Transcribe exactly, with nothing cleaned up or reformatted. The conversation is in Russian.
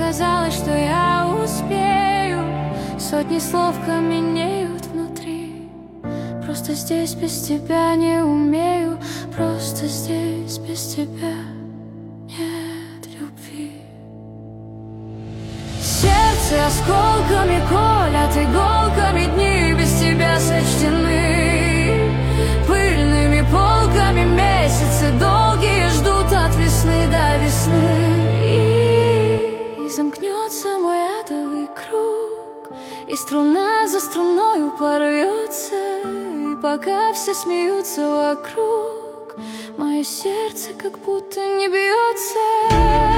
казалось, что я успею. Сотни слов каменеют внутри. Просто здесь без тебя не умею. Просто здесь без тебя нет любви. Сердце осколками колят, иголками дни без тебя сочтены. Пыльными полками месяцы долгие ждут от весны до весны. И замкнется мой адовый круг, и струна за струною порвется. И пока все смеются вокруг, мое сердце как будто не бьется.